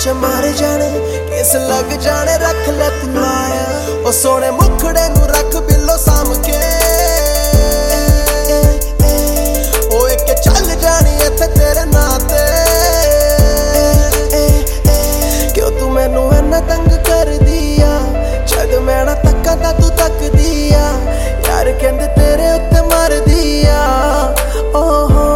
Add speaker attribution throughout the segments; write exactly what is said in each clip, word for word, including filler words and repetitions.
Speaker 1: च मारे जाने किस लग जाने रख ले तू लाया ओ सोने मुखड़े नू रख बिलो साम के ओ एक चल जानी इत्थे तेरे नाते क्यों तू मैनू इन्ना तंग कर दिया जद मैं ना तक्का ता तू तक दिया यार कहंदे तेरे उत्ते मर दिया ओहो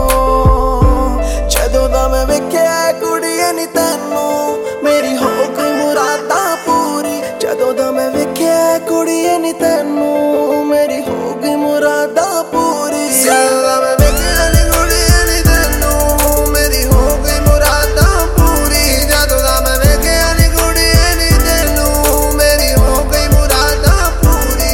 Speaker 1: जदों दा मैं वेख्या कुड़िए नी तैनू मेरी हो गई मुरादां पूरी जदों दा मैं वेख्या कुड़िए नी तैनू मेरी हो गई मुरादां पूरी जदों दा मैं वेख्या नी कुड़िए नी तैनू मेरी हो गई मुरादां पूरी जदों दा मैं वेख्या नी कुड़िए नी तैनू मेरी हो गई मुरादां पूरी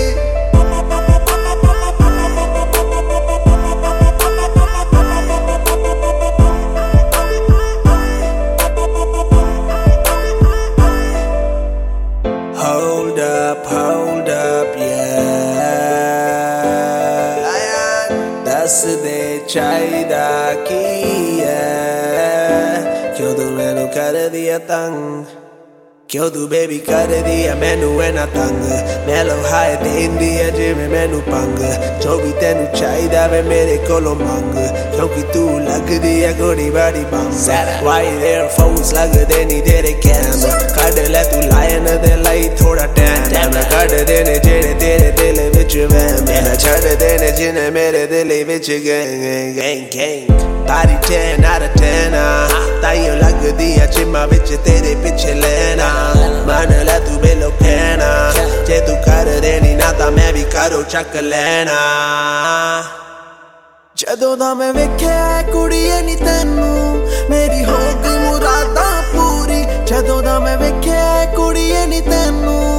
Speaker 1: Hold up, hold up, yeah दस दे चाहिदा की है क्यों तू मैनू कर दिया तंग क्यों तू बेबी कर दिया मैनू इन्ना तंग मैलो हाय देंदी है जिवें मैनू पंग जो भी तेनू चाहिदा वे मेरे कोलों मंग क्योंकि तू लगदी है गोरी बड़ी बंग Why there folks लगदे नी तेरे कैम कड ले तू लायन दे लई थोड़ा टैम मैं कड देने जेड़े तेरे दिल विच वैम मैं छड़ देने जिन्हें मेरे दिल विच गैंग गैंग गैंग तारी ten out of ten ताइयों लगदी है चिम्मा विच तेरे पिछे लेना मन ले तू बेलो कहना जे तू कर देनी ना ता मैं भी करो चक लेना जदों दा मैं वेख्या कुड़िए नी तैनू मेरी हो गई मुरादां पूरी जदों दा मैं वेख्या कुड़िए नी तैनू